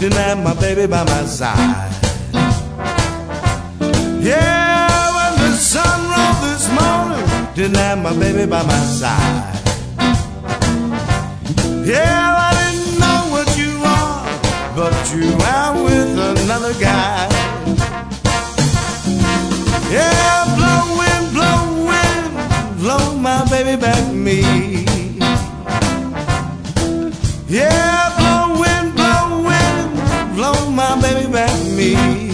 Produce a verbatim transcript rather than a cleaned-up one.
didn't have my baby by my side. Yeah, when the sun rose this morning, didn't have my baby by my side. Yeah, I didn't know what you are, but you are with another guy. Yeah, blow wind, blow wind, blow my baby back to me. Yeah, blow wind, blow wind, blow my baby back to me.